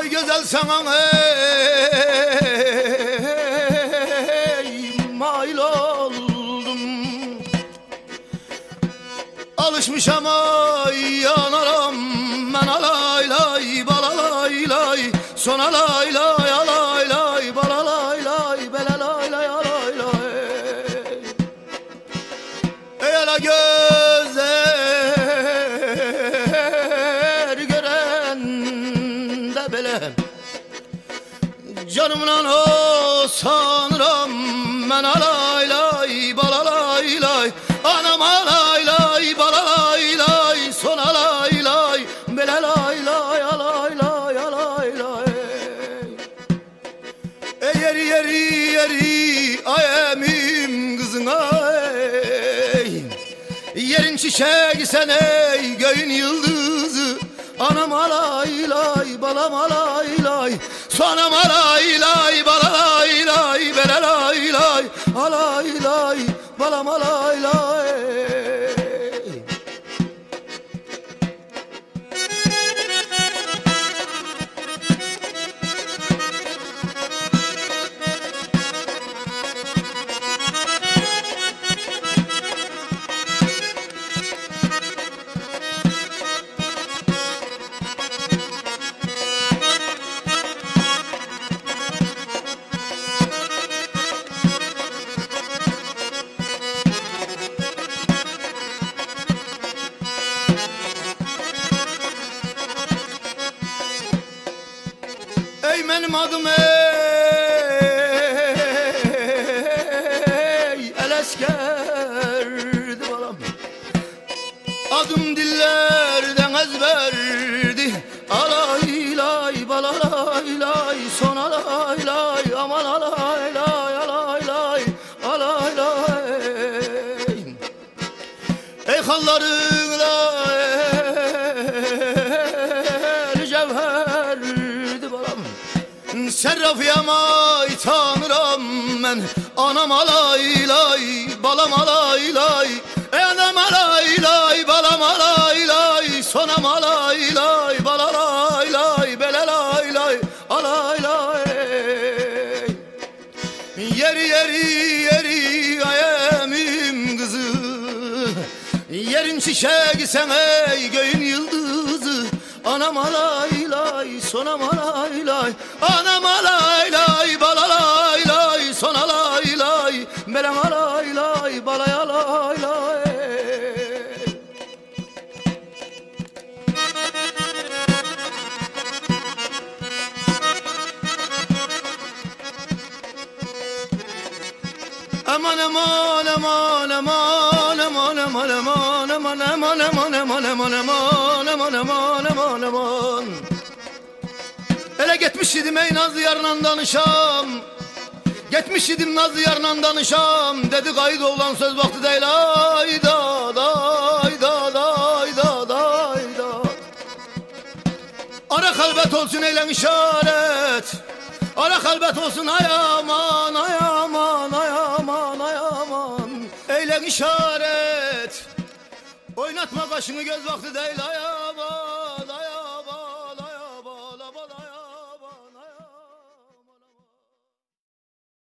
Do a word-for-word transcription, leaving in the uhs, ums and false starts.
Vay güzel sana ey mail oldum. Alışmışam ay yanarım ben alay lay balalay lay. Sona lay lay alay lay balalay lay belalay lay alay lay. Ey ala gözler gören de bele. Canımdan o sanırım ben alay lay balalay lay. Anam alay lay balalay lay. Son alay lay belalay lay alay lay alay lay. Ey yeri yeri yeri ay emim kızın ay. Yerin çiçeği sen ey göğün yıldızı. Anam alay lay balam alay lay. Sonam alay lay balalay lay belalay lay alay lay balam alay lay. Ey benim adım ey el eskerdi balam. Adım dillerden ezberdi. Alay lay balalay lay. Son alay lay aman alay lay alay lay alay lay. Ey hallarınla el cevherdi balam. Serrafiyama tanrım ben. Anam alay lay balam alay lay. Ey anam alay lay balam alay lay. Sonam alay lay balalay lay belalay lay alay lay. Yeri yeri yeri ayemim kızı. Yerin çiçeği sen ey göğün yıldızı. Anam alay lay sonam alay lay. Anam alay lay balalay lay. Son alay lay belam alay lay balay alay lay. Aman aman aman aman aman aman aman aman aman aman aman aman aman aman aman aman aman. Hele gitmiş idim ey nazlı yarla danışam. Gitmiş idim nazlı yarla danışam. Dedi kayıt olan söz vakti değil ayda dayda dayda dayda. Ara kalbet olsun eyle işaret. Ara kalbet olsun ay aman ay aman ay aman ay aman. Eyle işaret. Oynatma kaşını göz vakti değil ay aman.